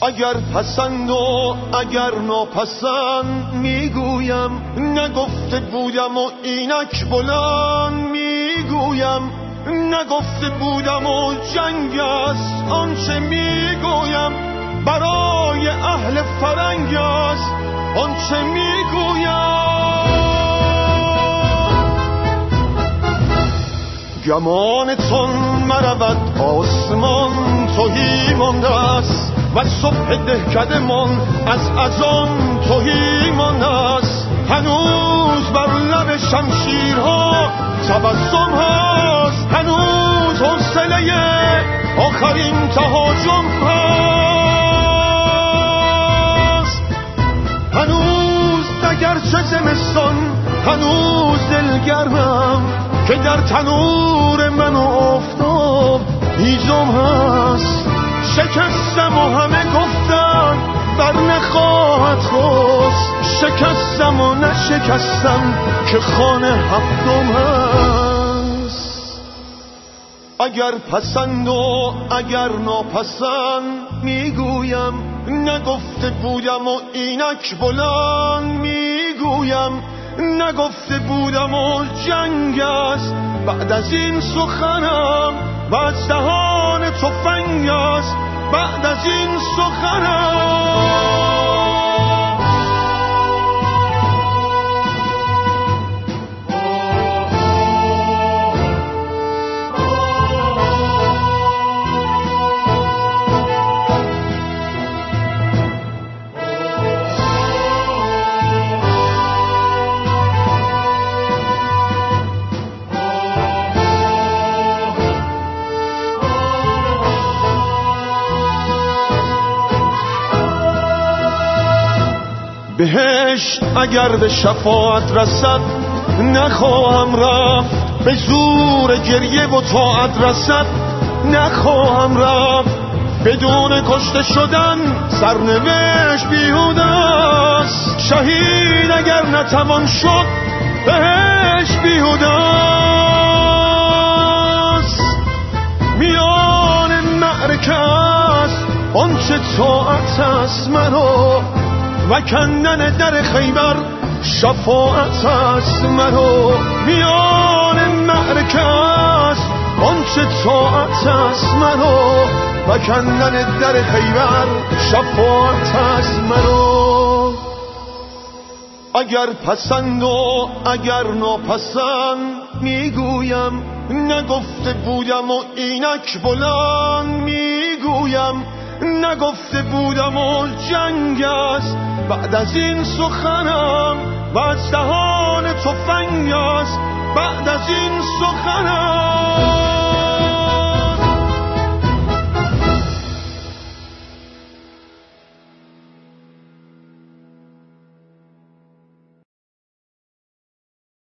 اگر پسند و اگر ناپسند میگویم، نگفته بودم و اینک بلند میگویم، نگفته بودم و جنگ است آنچه میگویم، برای اهل فرنگ است آنچه میگویم. گمانتون مرود آسمان تهی مانده است و صبح دهکده من از آن تهی مانده است. هنوز بر لب شمشیرها تبسم هست، هنوز حوصله آخرین تهاجم هست، هنوز اگرچه زمستان هنوز دلگرمم که در تنور من و آفتاب هیزم هست. شکستم و همه گفتن بر نخواهد خواست، شکستم و نشکستم که خانه هفتم هست. اگر پسند و اگر ناپسند میگویم، نگفته بودم و اینک بلند میگویم، نگفته بودم و جنگ است بعد از این سخنم و از دهان تفنگ است بعد از این سخنم. بهشت اگر به شفاعت رسد نخواهم رفت، به زور گریه و طاعت رسد نخواهم رفت. بدون کشته شدن سرنوشت بیهوده است، شهید اگر نتوان شد بهشت بیهوده است. میان معرکه است آنچه طاعت است مرا و کندن در خیبر شفاعت است مرا. میان معرکه است آنچه طاعت است مرا و کندن در خیبر شفاعت است مرا. اگر پسند و اگر ناپسند میگویم، نگفته بودم و اینک بلند میگویم، نگفته بودم و جنگ است بعد از این سخنم و از دهان تفنگ است بعد از این سخنم.